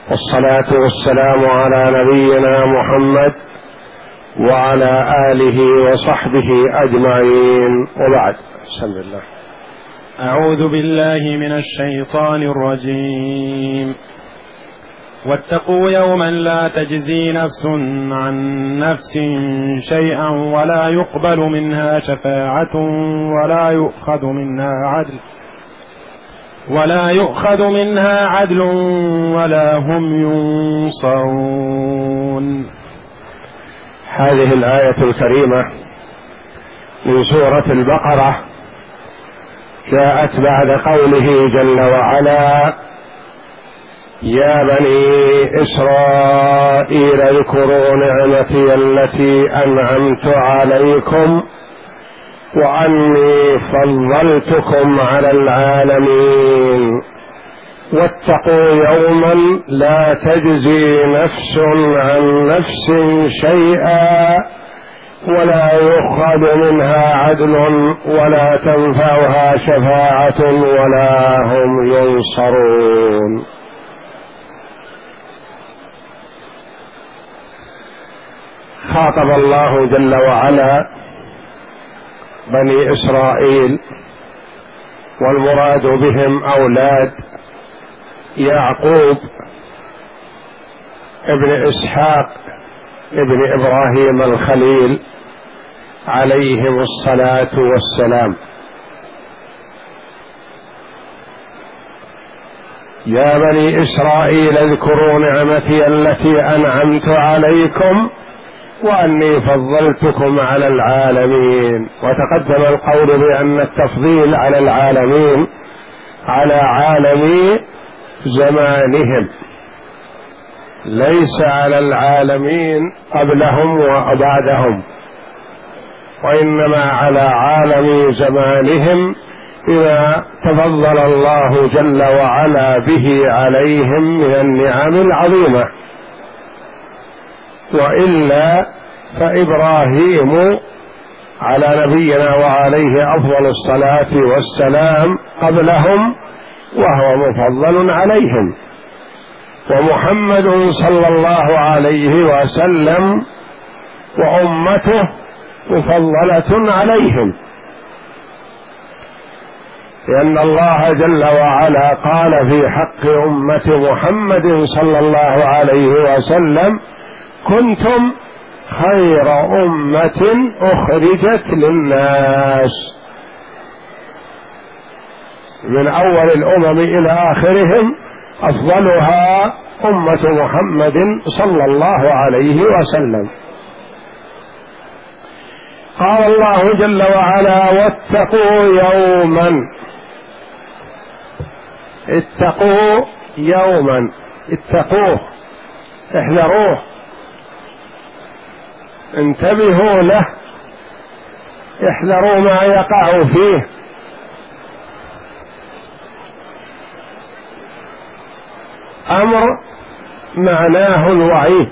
والصلاة والسلام على نبينا محمد وعلى آله وصحبه أجمعين، وبعد. بسم الله. أعوذ بالله من الشيطان الرجيم. واتقوا يوما لا تجزي نفس عن نفس شيئا ولا يقبل منها شفاعة ولا يؤخذ منها عدل ولا هم ينصرون. هذه الآية الكريمة من سورة البقرة جاءت بعد قوله جل وعلا: يا بني إسرائيل اذكروا نعمتي التي أنعمت عليكم وأني فضلتكم على العالمين واتقوا يوما لا تجزي نفس عن نفس شيئا ولا يؤخذ منها عدل ولا تنفعها شفاعة ولا هم ينصرون. خاطب الله جل وعلا بني إسرائيل، والمراد بهم أولاد يعقوب ابن إسحاق ابن إبراهيم الخليل عليهم الصلاة والسلام. يا بني إسرائيل اذكروا نعمتي التي أنعمت عليكم وأني فضلتكم على العالمين. وتقدم القول بأن التفضيل على العالمين على عالم زمانهم، ليس على العالمين قبلهم وبعدهم، وإنما على عالم زمانهم إذا تفضل الله جل وعلا به عليهم من النعم العظيمة. وإلا فإبراهيم على نبينا وعليه أفضل الصلاة والسلام قبلهم وهو مفضل عليهم، ومحمد صلى الله عليه وسلم وأمته مفضلة عليهم، لأن الله جل وعلا قال في حق أمة محمد صلى الله عليه وسلم: كنتم خير أمة أخرجت للناس. من أول الأمم إلى آخرهم أفضلها أمة محمد صلى الله عليه وسلم. قال الله جل وعلا: واتقوا يوما. اتقوا يوما، اتقوه، احذروه، انتبهوا له، احذروا ما يقع فيه. أمر معناه الوعيد،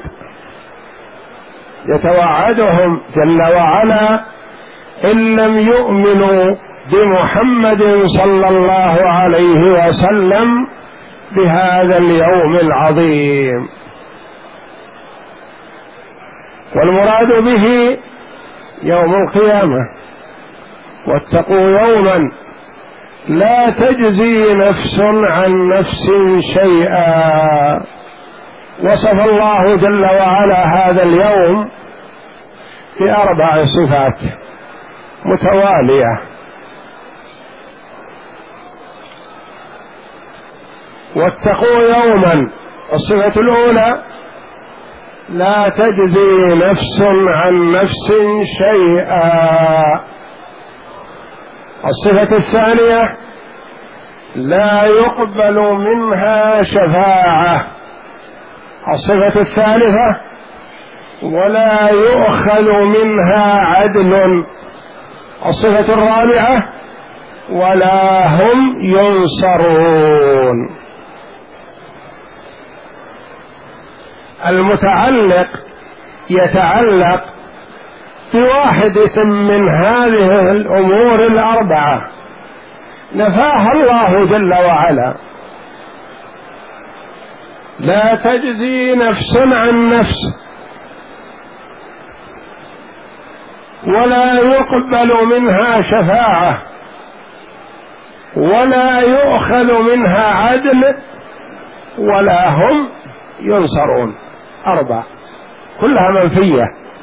يتوعدهم جل وعلا إن لم يؤمنوا بمحمد صلى الله عليه وسلم بهذا اليوم العظيم. والمراد به يوم القيامة. واتقوا يوما لا تجزي نفس عن نفس شيئا. وصف الله جل وعلا هذا اليوم بأربع صفات متوالية. واتقوا يوما، الصفة الأولى: لا تجزي نفس عن نفس شيئا. الصفة الثانية: لا يقبل منها شفاعة. الصفة الثالثة: ولا يؤخذ منها عدل. الصفة الرابعة: ولا هم ينصرون. المتعلق يتعلق بواحدة من هذه الأمور الأربعة نفاها الله جل وعلا، لا تجزي نفس عن نفس، ولا يقبل منها شفاعة، ولا يؤخذ منها عدل، ولا هم ينصرون. 4 كلها منفية.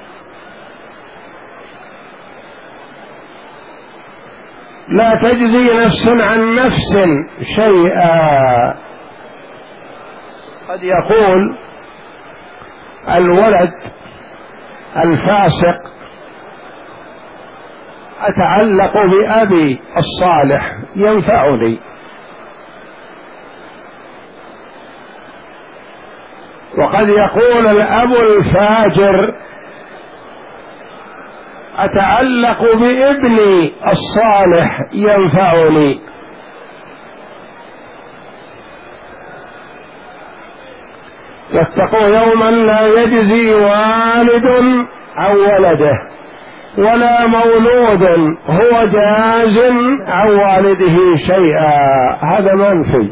لا تجزي نفس عن نفس شيئا. قد يقول الولد الفاسق أتعلق بأبي الصالح ينفعني، وقد يقول الأب الفاجر أتعلق بابني الصالح ينفعني. واتقوا يوما لا يجزي والد عن ولده ولا مولود هو جاز عن والده شيئا، هذا منفي.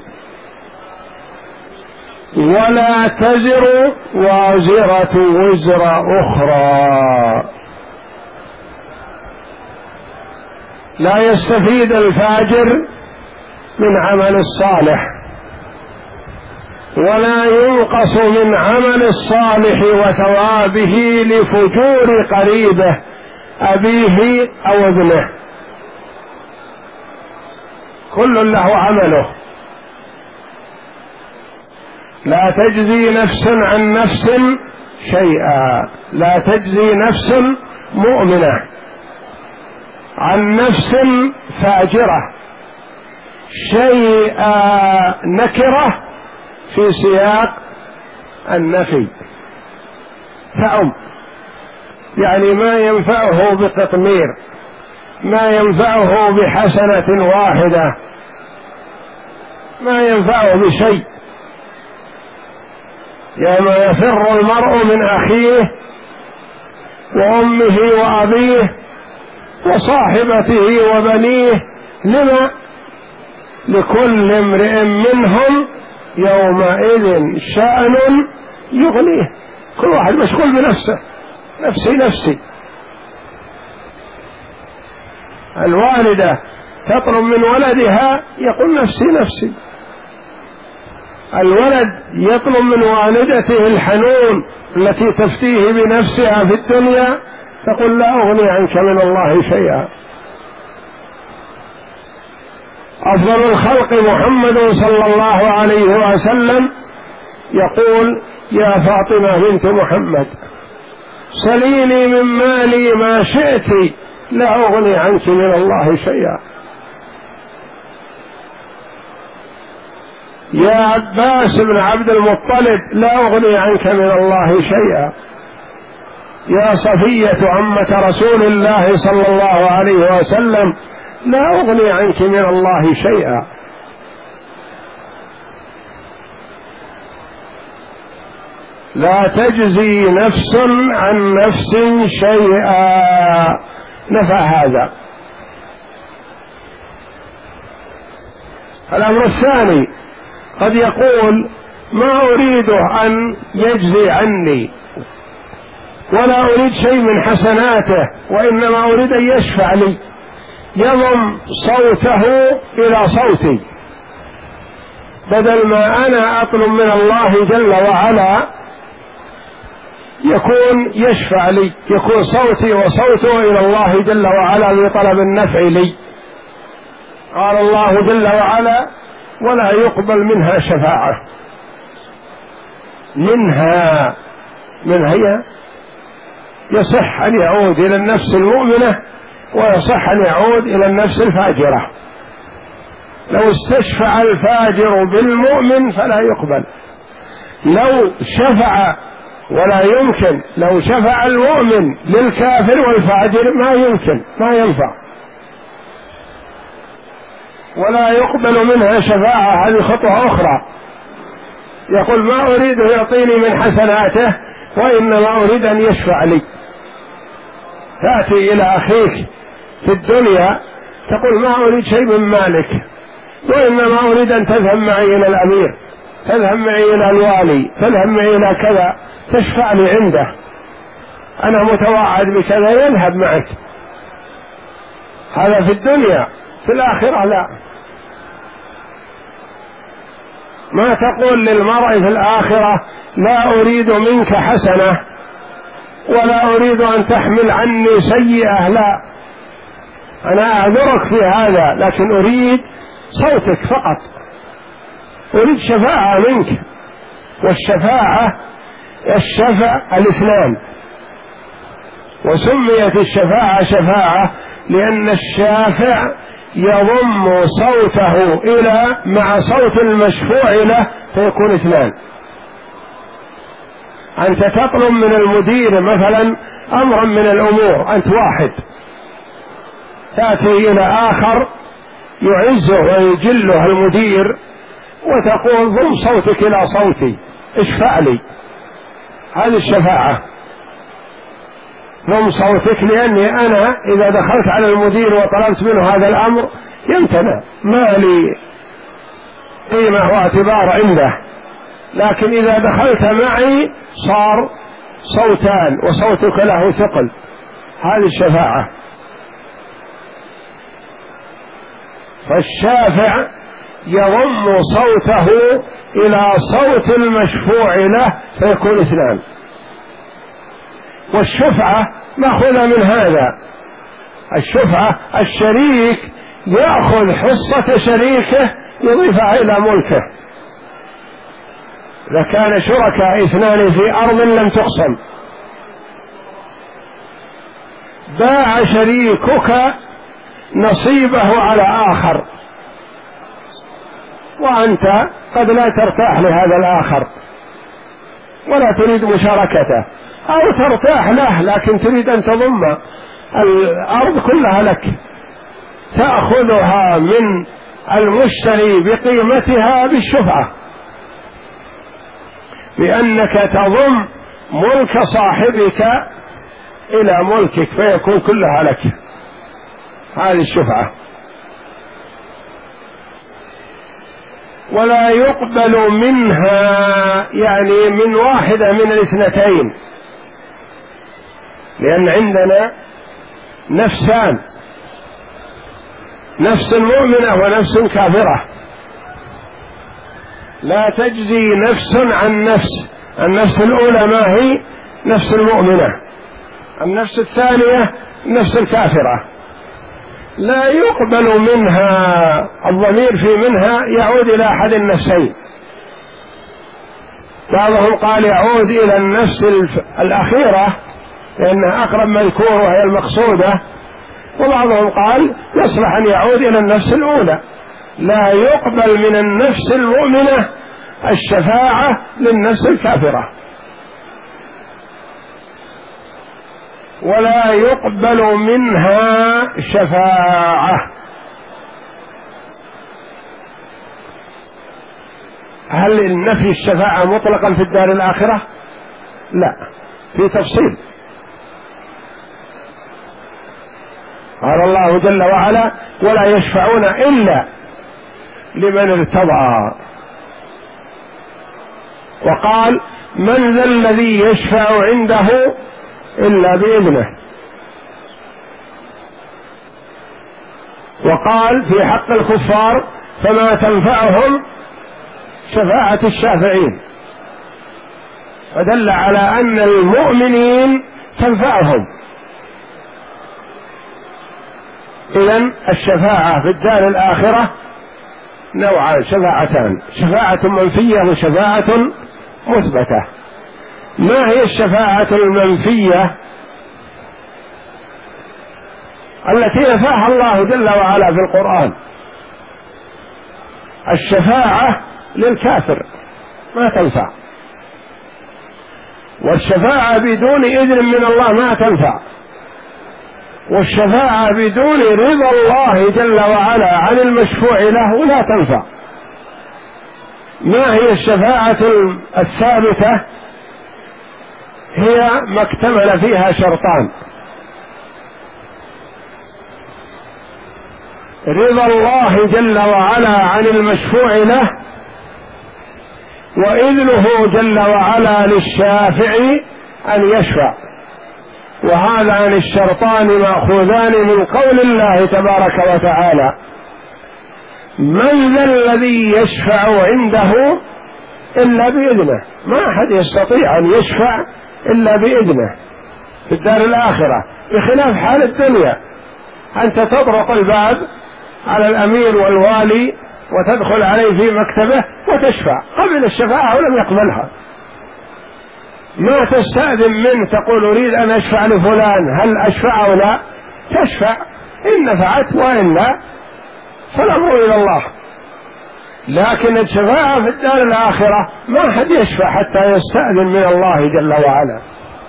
ولا تزر وازرة وزر أخرى. لا يستفيد الفاجر من عمل الصالح، ولا ينقص من عمل الصالح وثوابه لفجور قريبه أبيه أو ابنه، كل له عمله. لا تجزي نفس عن نفس شيئا. لا تجزي نفس مؤمنة عن نفس فاجرة شيئا نكرة في سياق النفي تعم، يعني ما ينفعه بتطمير، ما ينفعه بحسنة واحدة، ما ينفعه بشيء. يوم يفر المرء من أخيه وأمه وأبيه وصاحبته وبنيه، لما لكل امرئ منهم يومئذ شأن يغنيه. كل واحد مشغول بنفسه، نفسي نفسي. الوالدة تطلب من ولدها يقول نفسي نفسي، الولد يطلب من والدته الحنون التي تفتيه بنفسها في الدنيا، تقول لا أغني عنك من الله شيئا. أفضل الخلق محمد صلى الله عليه وسلم يقول يا فاطمة بنت محمد سليني من مالي ما شئت لا أغني عنك من الله شيئا. يا عباس بن عبد المطلب لا أغني عنك من الله شيئا. يا صفية عمة رسول الله صلى الله عليه وسلم لا أغني عنك من الله شيئا. لا تجزي نفس عن نفس شيئا، نفى هذا. الأمر الثاني قد يقول ما أريد أن يجزي عني ولا أريد شيء من حسناته، وإنما أريد أن يشفع لي، يضم صوته إلى صوتي، بدل ما أنا أطلب من الله جل وعلا يكون يشفع لي، يكون صوتي وصوته إلى الله جل وعلا لطلب النفع لي. قال الله جل وعلا ولا يقبل منها شفاعة. من هي يصح أن يعود إلى النفس المؤمنة ويصح أن يعود إلى النفس الفاجرة. لو استشفع الفاجر بالمؤمن فلا يقبل، لو شفع ولا يمكن، لو شفع المؤمن للكافر والفاجر ما يمكن، ما ينفع، ولا يقبل منها شفاعة. هذه خطوة أخرى. يقول ما أريد يعطيني من حسناته وإنما أريد أن يشفع لي. تأتي إلى أخيك في الدنيا تقول ما أريد شيء من مالك وإنما أريد أن تذهب معي إلى الأمير تذهب معي إلى الوالي، تذهب معي إلى كذا، تشفع لي عنده، أنا متوعد بكذا، يذهب معك. هذا في الدنيا. في الآخرة لا. ما تقول للمرء في الآخرة لا أريد منك حسنة ولا أريد أن تحمل عني سيئة، لا، أنا أعذرك في هذا، لكن أريد صوتك فقط، أريد شفاعة منك. والشفاعة الشفع الاثنان، وسميت الشفاعة شفاعة لأن الشافع يضم صوته إلى مع صوت المشفوع له فيكون اثنان. أنت تطلب من المدير مثلا أمرا من الأمور، أنت واحد، تأتي إلى آخر يعزه ويجله المدير وتقول ضم صوتك إلى صوتي، اشفع لي. هذه الشفاعة، ضم صوتك، لأني أنا إذا دخلت على المدير وطلبت منه هذا الأمر يمتنع، ما لي قيمة واعتبار عنده، لكن إذا دخلت معي صار صوتان وصوتك له ثقل. هذه الشفاعة. فالشافع يضم صوته إلى صوت المشفوع له فيكون اثنان. والشفعة مأخوذة من هذا. الشفعة الشريك يأخذ حصة شريكه يضيفها إلى ملكه. إذا كان شركاء اثنان في أرض لم تقسم، باع شريكك نصيبه على آخر وأنت قد لا ترتاح لهذا الآخر ولا تريد مشاركته، أو ترتاح له لكن تريد أن تضم الأرض كلها لك، تأخذها من المشتري بقيمتها بالشفعة، بأنك تضم ملك صاحبك إلى ملكك فيكون كلها لك. هذه الشفعة. ولا يقبل منها، يعني من واحدة من الاثنتين، لأن عندنا نفسان، نفس مؤمنة ونفس كافرة، لا تجزي نفس عن نفس. النفس الأولى ما هي؟ نفس المؤمنة. النفس الثانية نفس الكافرة. لا يقبل منها، الضمير في منها يعود إلى أحد النفسين. بعضهم قال يعود إلى النفس الأخيرة لأنها أقرب مذكور وهي المقصودة، وبعضهم قال يصلح أن يعود إلى النفس الأولى. لا يقبل من النفس المؤمنة الشفاعة للنفس الكافرة، ولا يقبل منها شفاعة. هل النفي الشفاعة مطلقا في الدار الآخرة؟ لا، في تفصيل. قال الله جل وعلا ولا يشفعون إلا لمن ارتضى، وقال من ذا الذي يشفع عنده إلا بإذنه، وقال في حق الكفار فما تنفعهم شفاعة الشافعين، فدل على أن المؤمنين تنفعهم. إذن الشفاعة في الدار الآخرة نوعان، شفاعتان، شفاعة منفية وشفاعة مثبتة. ما هي الشفاعة المنفية التي نفاها الله جل وعلا في القرآن؟ الشفاعة للكافر ما تنفع، والشفاعة بدون إذن من الله ما تنفع، والشفاعة بدون رضا الله جل وعلا عن المشفوع له لا تنفع. ما هي الشفاعة الثابتة؟ هي ما اكتمل فيها شرطان: رضا الله جل وعلا عن المشفوع له، وإذنه جل وعلا للشافع أن يشفع، وهذان الشرطان مأخوذان من قول الله تبارك وتعالى: من ذا الذي يشفع عنده إلا بإذنه. ما أحد يستطيع أن يشفع إلا بإذنه في الدار الآخرة، بخلاف حال الدنيا. أنت تطرق الباب على الأمير والوالي وتدخل عليه في مكتبه وتشفع، قبل الشفاعة ولم يقبلها. ما تستأذن منه تقول أريد أن أشفع لفلان، هل أشفع أو لا؟ تشفع، إن نفعت وإلا فالأمر إلى الله. لكن الشفاعة في الدار الآخرة ما أحد يشفع حتى يستأذن من الله جل وعلا.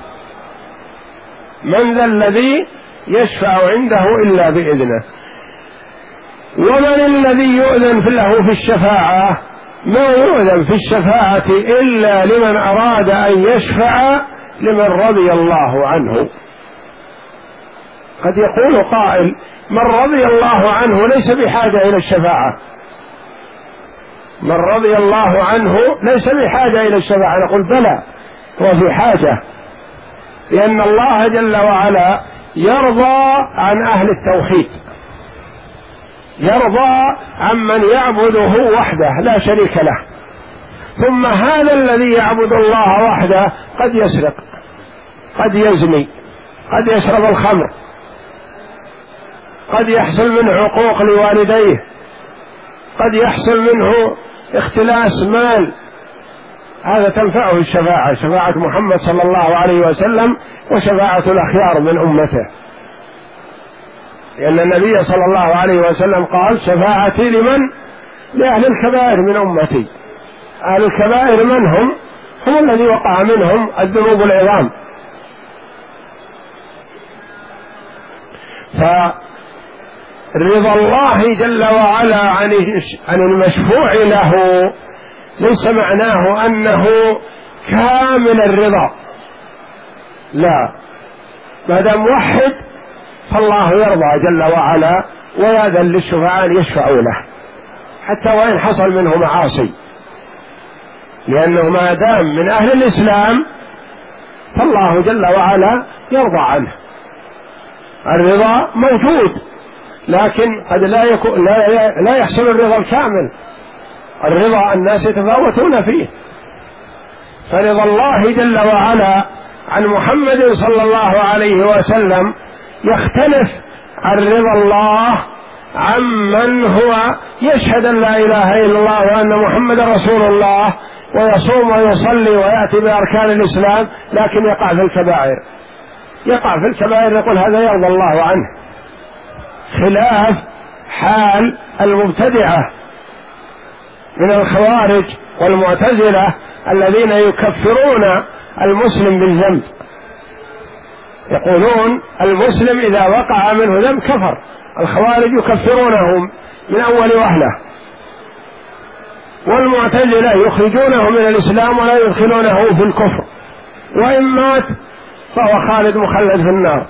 من ذا الذي يشفع عنده إلا بإذنه. ومن الذي يؤذن له في الشفاعة؟ ما يؤذن في الشفاعة إلا لمن أراد أن يشفع لمن رضي الله عنه. قد يقول قائل: من رضي الله عنه ليس بحاجة إلى الشفاعة. من رضي الله عنه ليس بحاجة إلى الشفاعة. نقول: بلى، هو في حاجة، لأن الله جل وعلا يرضى عن أهل التوحيد، يرضى عمن يعبده وحده لا شريك له. ثم هذا الذي يعبد الله وحده قد يسرق، قد يزني، قد يشرب الخمر، قد يحصل منه عقوق لوالديه، قد يحصل منه اختلاس مال. هذا تنفعه الشفاعة، شفاعة محمد صلى الله عليه وسلم وشفاعة الأخيار من أمته، لأن النبي صلى الله عليه وسلم قال: شفاعتي لمن؟ لأهل الكبائر من أمتي. أهل الكبائر من هم؟ هم الذي وقع منهم الذنوب العظام. فرضا الله جل وعلا عن المشفوع له ليس معناه أنه كامل الرضا، لا، ما دام موحد فالله يرضى جل وعلا ويأذن للشفعاء أن يشفعوا له حتى وإن حصل منه معاصي، لأنه ما دام من أهل الإسلام فالله جل وعلا يرضى عنه. الرضا موجود، لكن قد لا يحصل الرضا الكامل. الرضا الناس يتفاوتون فيه. فرضا الله جل وعلا عن محمد صلى الله عليه وسلم يختلف عن رضا الله عمن هو يشهد أن لا إله إلا الله وأن محمد رسول الله ويصوم ويصلي ويأتي بأركان الإسلام، لكن يقع في الكبائر. يقع في الكبائر يقول هذا يرضى الله عنه، خلاف حال المبتدعة من الخوارج والمعتزلة الذين يكفرون المسلم بالذنب. يقولون المسلم إذا وقع منه ذنب كفر. الخوارج يكفرونه من أول وهلة، والمعتزلة يخرجونه من الإسلام ولا يدخلونه في الكفر، وإن مات فهو خالد مخلد في النار.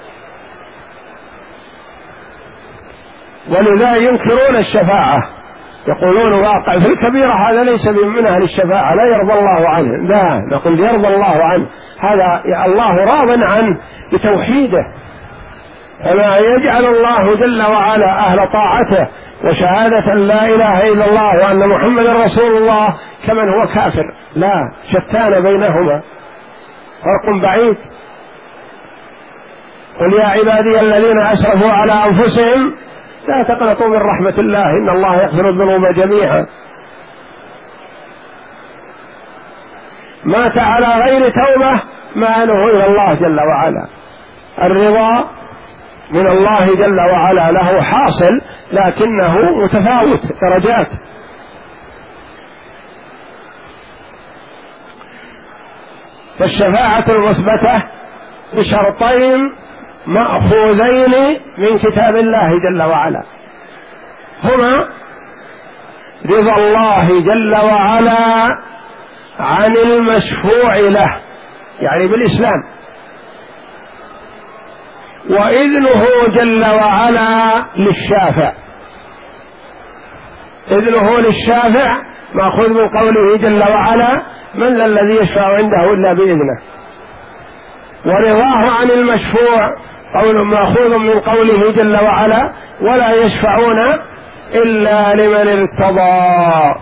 ولذا ينكرون الشفاعة، يقولون واقع في الكبيرة هذا ليس من أهل الشفاعة، لا يرضى الله عنه. لا، نقول يرضى الله عنه، هذا الله راض عنه بتوحيده. فما يجعل الله جل وعلا أهل طاعته وشهادة لا إله إلا الله وأن محمد رسول الله كمن هو كافر، لا، شتان بينهما، فرق بعيد. قل يا عبادي الذين أسرفوا على أنفسهم لا تقنطوا من رحمة الله إن الله يغفر الذنوب جميعا. مات على غير توبة مآله إلى الله جل وعلا. الرضا من الله جل وعلا له حاصل، لكنه متفاوت درجات. فالشفاعة المثبتة بشرطين مأخوذين من كتاب الله جل وعلا، هما رضا الله جل وعلا عن المشفوع له يعني بالإسلام، وإذنه جل وعلا للشافع. إذنه للشافع مأخوذ من قوله جل وعلا: من ذا الذي يشفع عنده إلا بإذنه. ورضاه عن المشفوع قول مأخوذ من قوله جل وعلا: ولا يشفعون إلا لمن ارتضى.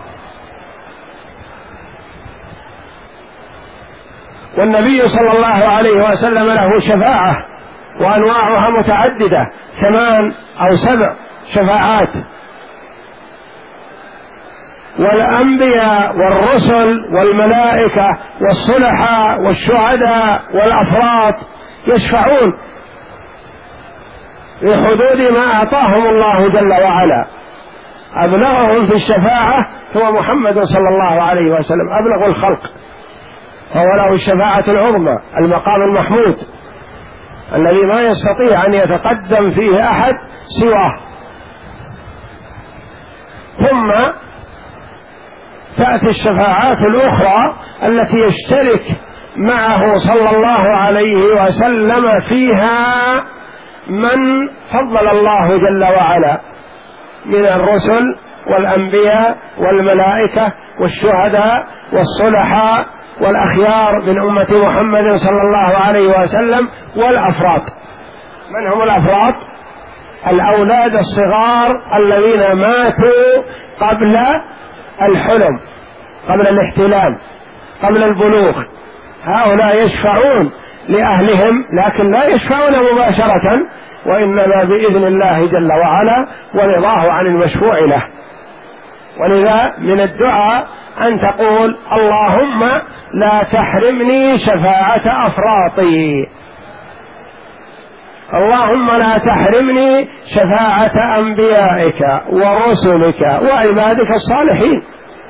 والنبي صلى الله عليه وسلم له شفاعة وأنواعها متعددة، 8 أو 7 شفاعات. والأنبياء والرسل والملائكة والصلحاء والشهداء والأفراط يشفعون في حدود ما أعطاهم الله جل وعلا. أبلغهم في الشفاعة هو محمد صلى الله عليه وسلم، أبلغ الخلق، فهو له الشفاعة العظمى، المقام المحمود الذي ما يستطيع أن يتقدم فيه أحد سواه. ثم تأتي الشفاعات الأخرى التي يشترك معه صلى الله عليه وسلم فيها من فضل الله جل وعلا من الرسل والأنبياء والملائكة والشهداء والصلحاء والأخيار من أمة محمد صلى الله عليه وسلم والأفراد. من هم الأفراد؟ الأولاد الصغار الذين ماتوا قبل الحلم، قبل الاحتلام، قبل البلوغ. هؤلاء يشفعون لأهلهم، لكن لا يشفعون مباشرة، وإنما بإذن الله جل وعلا ورضاه عن المشفوع له. ولذا من الدعاء أن تقول: اللهم لا تحرمني شفاعة أفراطي، اللهم لا تحرمني شفاعة أنبيائك ورسلك وعبادك الصالحين.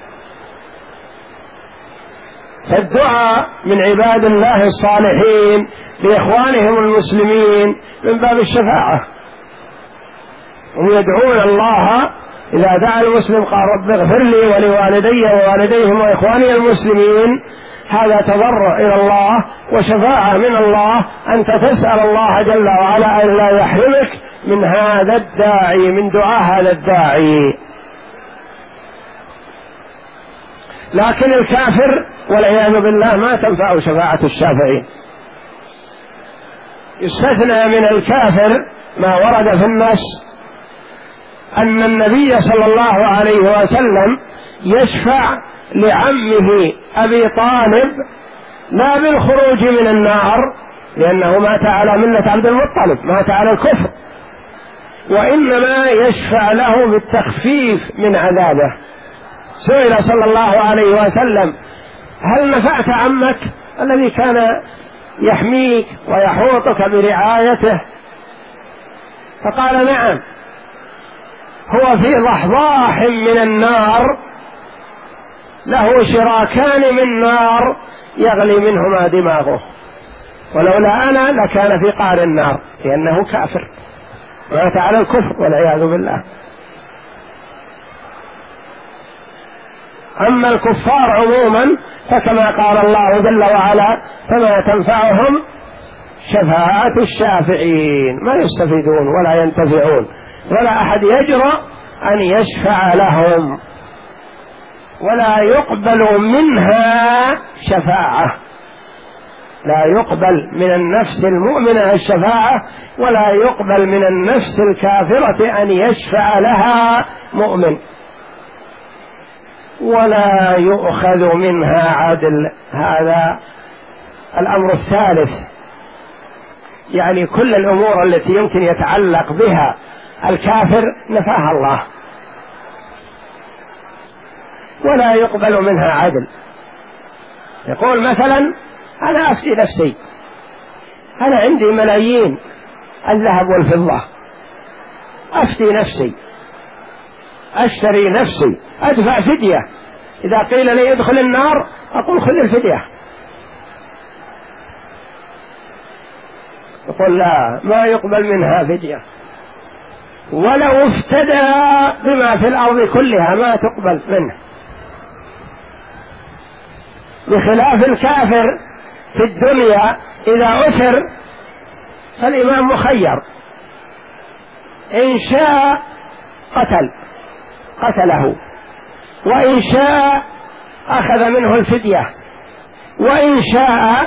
فالدعاء من عباد الله الصالحين لإخوانهم المسلمين من باب الشفاعة، هم يدعون الله. إذا دعا المسلم قال: رب اغفر لي ولوالدي ووالديهم وإخواني المسلمين، هذا تضرع إلى الله وشفاعة من الله، أنت تسأل الله جل وعلا أن لا يحرمك من هذا الداعي، من دعاء هذا الداعي. لكن الكافر والعياذ بالله ما تنفع شفاعة الشافعين. يستثنى من الكافر ما ورد في النص أن النبي صلى الله عليه وسلم يشفع لعمه أبي طالب لا بالخروج من النار، لأنه مات على ملة عبد المطلب، مات على الكفر، وإنما يشفع له بالتخفيف من عذابه. سئل صلى الله عليه وسلم: هل نفعت عمك الذي كان يحميك ويحوطك برعايته؟ فقال: نعم، هو في ضحضاح من النار، له شراكان من نار يغلي منهما دماغه، ولولا أنا لكان في قعر النار، لأنه كافر مات على الكفر والعياذ بالله. أما الكفار عموما فكما قال الله جل وعلا: فما تنفعهم شفاعة الشافعين، ما يستفيدون ولا ينتفعون، ولا أحد يجرؤ أن يشفع لهم، ولا يقبل منها شفاعة، لا يقبل من النفس المؤمنة الشفاعة، ولا يقبل من النفس الكافرة أن يشفع لها مؤمن، ولا يؤخذ منها عدل. هذا الأمر الثالث، يعني كل الأمور التي يمكن يتعلق بها الكافر نفاها الله، ولا يقبل منها عدل. يقول مثلا: أنا أفتي نفسي، أنا عندي ملايين الذهب والفضة، أفتي نفسي، أشتري نفسي، أدفع فدية، إذا قيل لي ادخل النار أقول خذ الفدية. يقول: لا، ما يقبل منها فدية، ولو افتدى بما في الأرض كلها ما تقبل منه. بخلاف الكافر في الدنيا إذا أسر فالإمام مخير، إن شاء قتله، وإن شاء أخذ منه الفدية، وإن شاء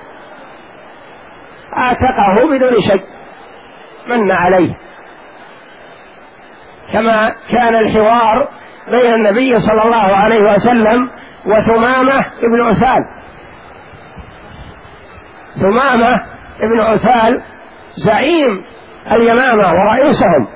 أعتقه بدون شيء من عليه، كما كان الحوار بين النبي صلى الله عليه وسلم وثمامة ابن عثال. ثمامة ابن عثال زعيم اليمامة ورئيسهم،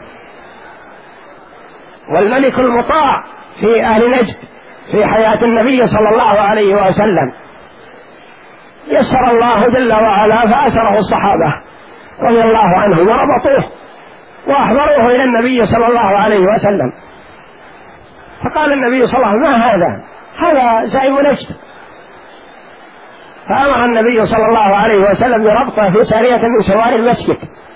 والملك المطاع في أهل نجد في حياة النبي صلى الله عليه وسلم. يسر الله جل وعلا فأسره الصحابة رضي الله عنهم وربطوه وأحضروه إلى النبي صلى الله عليه وسلم، فقال النبي صلى الله عليه وسلم: ما هذا زعيم نجد. فأمر النبي صلى الله عليه وسلم بربطه في سارية من سوار المسجد،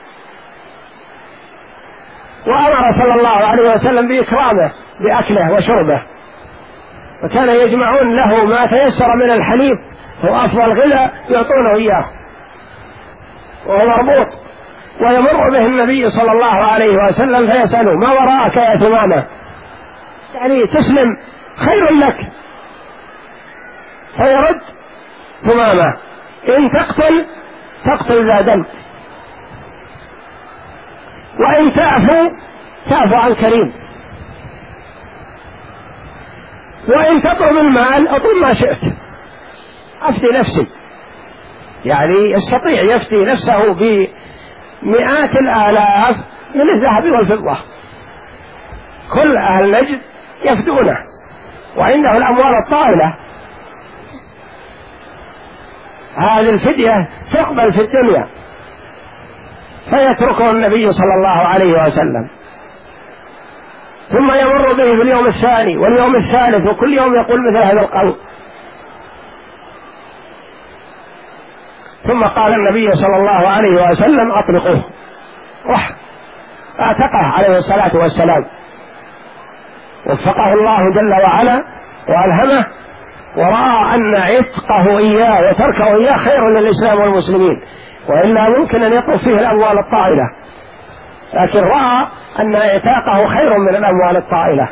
وأمر صلى الله عليه وسلم بإكرامه بأكله وشربه، وكان يجمعون له ما تيسر من الحليب، هو أفضل غذاء يعطونه إياه وهو مربوط، ويمر به النبي صلى الله عليه وسلم فيسأله: ما وراءك يا ثمامة؟ يعني تسلم خير لك. فيرد ثمامة: إن تقتل ذا دم، وإن تعفو عن كريم، وإن تطلب المال اطلب ما شئت، أفتي نفسي. يعني يستطيع يفتي نفسه بمئات الآلاف من الذهب والفضة، كل أهل نجد يفدونه، وعنده الأموال الطائلة. هذه الفدية تقبل في الدنيا، فيتركه النبي صلى الله عليه وسلم، ثم يمر به في اليوم الثاني واليوم الثالث، وكل يوم يقول مثل هذا القول. ثم قال النبي صلى الله عليه وسلم: أطلقوه. اعتقه عليه الصلاة والسلام، وفقه الله جل وعلا وألهمه، ورأى أن عتقه إياه وتركه إياه خير للإسلام والمسلمين، وإلا ممكن أن يطلب فيه الأموال الطائلة، لكن رأى أن اعتاقه خير من الأموال الطائلة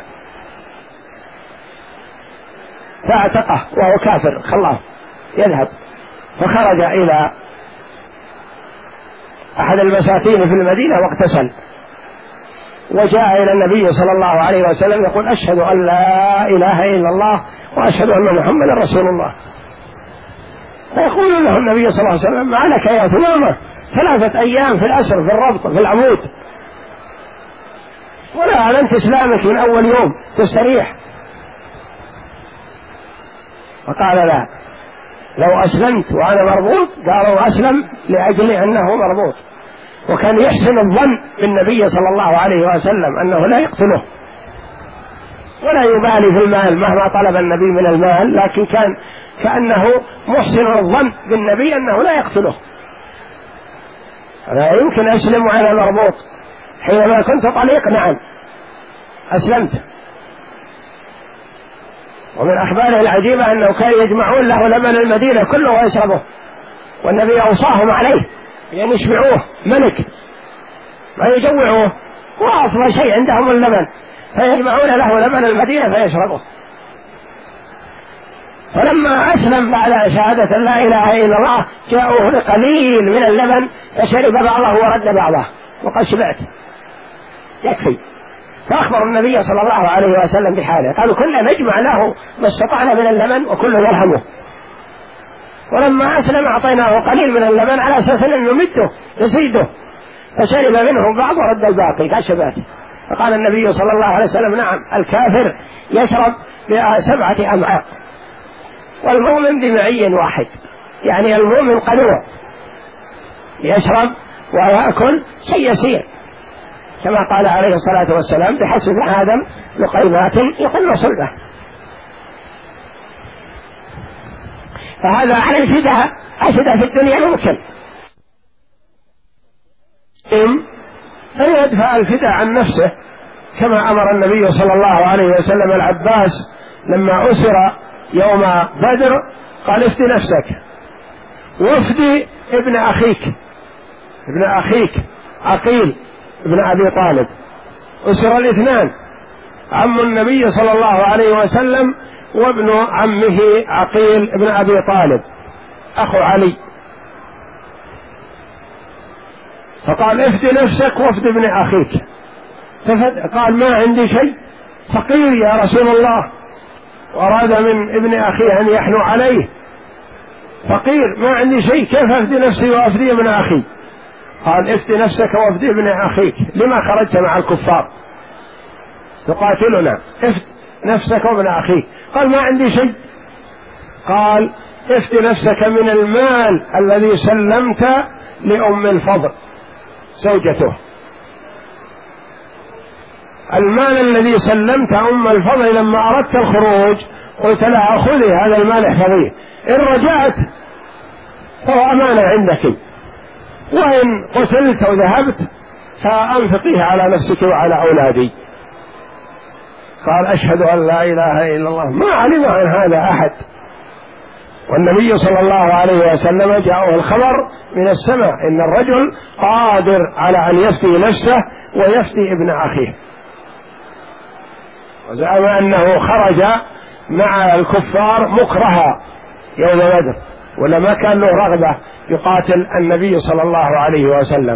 فاعتقه وهو كافر، خلاه يذهب. فخرج إلى أحد المساكين في المدينة واغتسل، وجاء إلى النبي صلى الله عليه وسلم يقول: أشهد أن لا إله إلا الله وأشهد أن محمدا رسول الله. فيقول له النبي صلى الله عليه وسلم: ما لك يا ثمامة 3 أيام في الأسر في الربط في العمود، ولا أعلنت إسلامك من أول يوم تستريح. فقال: لا، لو أسلمت وأنا مربوط. قالوا: أسلم لأجل أنه مربوط. وكان يحسن الظن بالنبي صلى الله عليه وسلم أنه لا يقتله، ولا يبالي في المال مهما طلب النبي من المال، لكن كان كأنه محسن الظن بالنبي أنه لا يقتله. لا يمكن أسلم وأنا مربوط. حينما كنت طليق نعم أسلمت. ومن أخباره العجيبة أنه كان يجمعون له لبن المدينة كله ويشربه، والنبي أوصاهم عليه لأن يشبعوه، ملك ما يجوعوه، وأصل شيء عندهم اللبن، فيجمعون له لبن المدينة فيشربه. فلما أسلم بعد شهادة لا إله إلا الله جاءوه بقليل من اللبن فشرب بعضه ورد بعضه وقال: شبعت يكفي. فأخبر النبي صلى الله عليه وسلم بحاله، قالوا: كنا نجمع له ما استطعنا من اللبن وكله يرهمه. ولما أسلم أعطيناه قليل من اللبن على أساس أن نمده نزيده، فشرب منه بعض ورد الباقي قال: شبعت. فقال النبي صلى الله عليه وسلم: نعم، الكافر يشرب ب7 أمعاء والمؤمن بمعي واحد، يعني المؤمن قنوع يشرب ويأكل شيء يسير، كما قال عليه الصلاة والسلام: بحسب آدم لقيمات يقل صلبه. فهذا على الفداء في الدنيا ممكن أن يدفع الفداء عن نفسه، كما أمر النبي صلى الله عليه وسلم العباس لما أسر يوم بدر قال: افدي نفسك وافدي ابن أخيك عقيل ابن أبي طالب. أسر 2، عم النبي صلى الله عليه وسلم وابن عمه عقيل بن أبي طالب أخو علي، فقال افد نفسك وافد ابن أخيك. قال ما عندي شيء، فقير يا رسول الله، وأراد من ابن أخيه أن يحنو عليه، فقير ما عندي شيء، كيف أفدي نفسي وأفدي ابن أخي؟ قال افدي نفسك وافدي ابن أخيك، لما خرجت مع الكفار تقاتلنا؟ افد نفسك وابن أخيك. قال ما عندي شيء. قال افدي نفسك من المال الذي سلمت لأم الفضل زوجته، المال الذي سلمت أم الفضل لما أردت الخروج قلت لها خذي هذا المال احفظيه، إن رجعت فهو أمانة عندك، وإن قتلت وذهبت فأنفقيه على نفسك وعلى أولادي. قال أشهد أن لا إله إلا الله. ما علم عن هذا أحد، والنبي صلى الله عليه وسلم جاءه الخبر من السماء إن الرجل قادر على أن يفدي نفسه ويفدي ابن أخيه، وزعم أنه خرج مع الكفار مكرها يوم بدر، ولا ما كان له رغبة يقاتل النبي صلى الله عليه وسلم.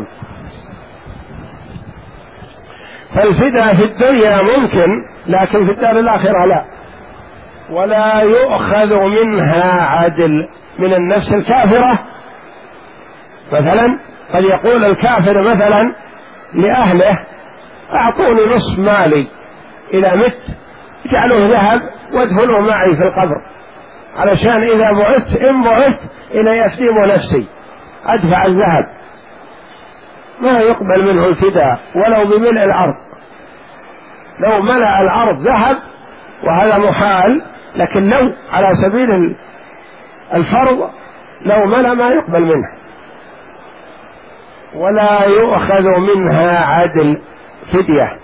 فالفداء في الدنيا ممكن، لكن في الدار الآخرة لا، ولا يؤخذ منها عدل. من النفس الكافرة مثلا قد يقول الكافر مثلا لأهله أعطوني نصف مالي إذا مت، اجعلوه ذهب وادفنوه معي في القبر، علشان إذا بعثت إن بعثت إلى يفتيم نفسي أدفع الذهب. ما يقبل منه الفداء ولو بملء الأرض، لو ملأ الأرض ذهب وهذا محال، لكن لو على سبيل الفرض لو ملأ ما يقبل منه. ولا يؤخذ منها عدل فدية،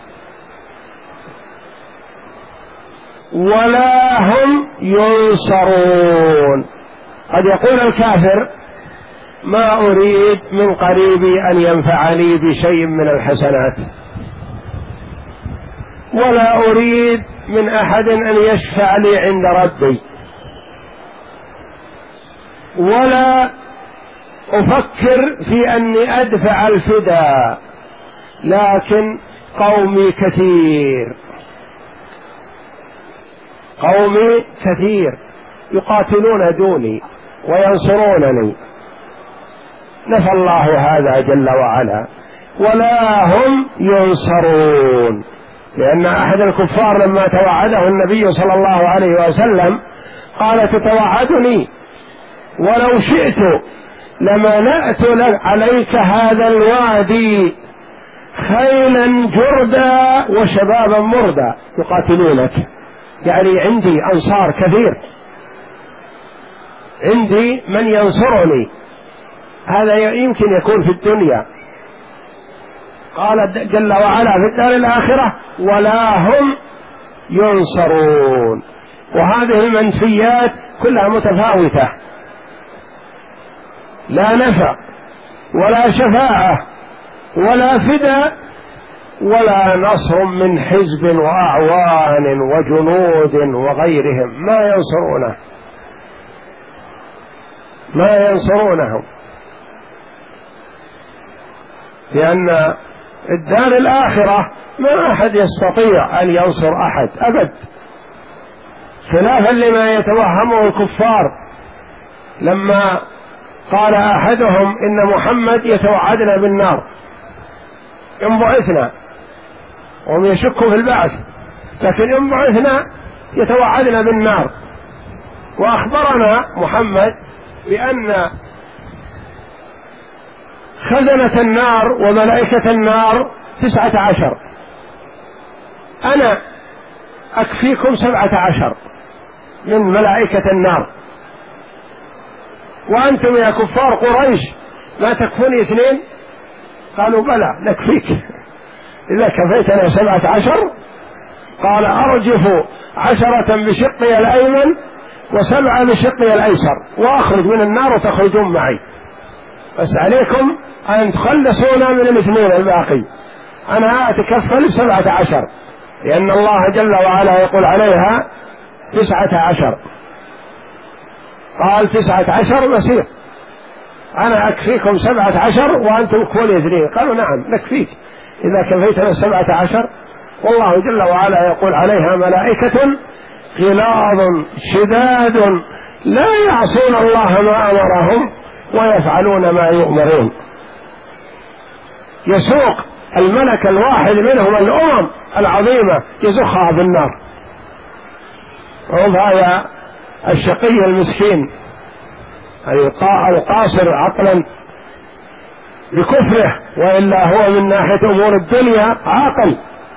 ولا هم ينصرون. قد يقول الكافر ما أريد من قريبي أن ينفعني بشيء من الحسنات، ولا أريد من أحد أن يشفع لي عند ربي، ولا أفكر في أني أدفع الفداء، لكن قومي كثير، قومي كثير يقاتلون دوني وينصرونني. نفى الله هذا جل وعلا. ولا هم ينصرون، لأن أحد الكفار لما توعده النبي صلى الله عليه وسلم قال تتوعدني ولو شئت لملأت عليك هذا الوادي خيلا جردا وشبابا مردا يقاتلونك، يعني عندي أنصار كثير، عندي من ينصرني. هذا يمكن يكون في الدنيا. قال جل وعلا في الدار الآخرة ولا هم ينصرون. وهذه المنفيات كلها متفاوتة، لا نفع ولا شفاعة ولا فداء ولا نصر من حزب وأعوان وجنود وغيرهم، ما ينصرونهم، لأن الدار الآخرة ما أحد يستطيع أن ينصر أحد أبد، خلافا لما يتوهمه الكفار لما قال أحدهم إن محمد يتوعدنا بالنار إن بعثنا، وهم يشكوا في البعث، لكن إن بعثنا يتوعدنا بالنار. وأخبرنا محمد بأن خزنة النار وملائكة النار 19، أنا أكفيكم 17 من ملائكة النار، وأنتم يا كفار قريش ما تكفوني 2؟ قالوا بلى نكفيك، إذا كفيتنا 17 قال أرجف 10 بشقي الأيمن و7 بشقي الأيسر وأخرج من النار وتخرجون معي، بس عليكم أن تخلصونا من 2 الباقي، أنا أتكفل 17 لأن الله جل وعلا يقول عليها 19. قال 19 مسير، أنا أكفيكم 17 وأنتم كفوني 2. قالوا نعم نكفيك إذا كفيتنا 17. والله جل وعلا يقول عليها ملائكة غلاظ شداد لا يعصون الله ما أمرهم ويفعلون ما يؤمرون. يسوق الملك الواحد منهم الأمم العظيمة يزخها بالنار. هذا الشقي المسكين القاصر عقلا بكفره، وإلا هو من ناحية أمور الدنيا عاقل،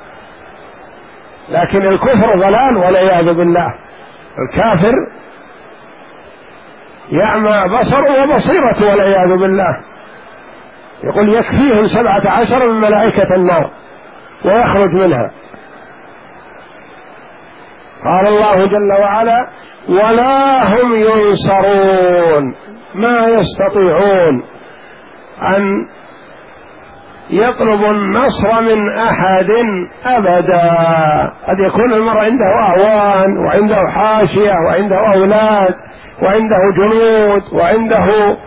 لكن الكفر ضلال والعياذ بالله. الكافر يعمى بصره وبصيرته والعياذ بالله. يقول يكفيهم 17 من ملائكة النار ويخرج منها. قال الله جل وعلا ولا هم ينصرون، ما يستطيعون أن يطلبوا النصر من أحد أبدا. قد يكون المرء عنده أعوان وعنده حاشية وعنده أولاد وعنده جنود وعنده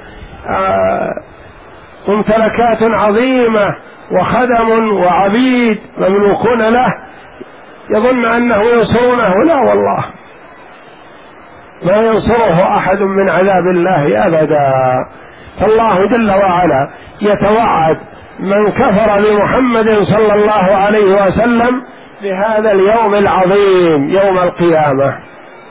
ممتلكات عظيمة وخدم وعبيد مملوكون له، يظن أنه ينصرونه. لا والله، ما ينصره أحد من عذاب الله أبدا. فالله جل وعلا يتوعد من كفر بمحمد صلى الله عليه وسلم بهذا اليوم العظيم يوم القيامة.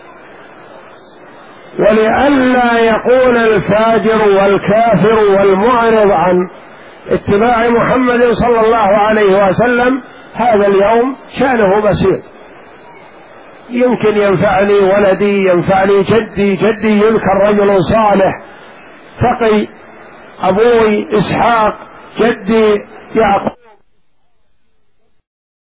ولئلا يقول الفاجر والكافر والمعرض عن اتباع محمد صلى الله عليه وسلم هذا اليوم شأنه بسيط، يمكن ينفعني ولدي، ينفعني جدي يذكر رجل صالح تقي، أبوي إسحاق، جدي يعقوب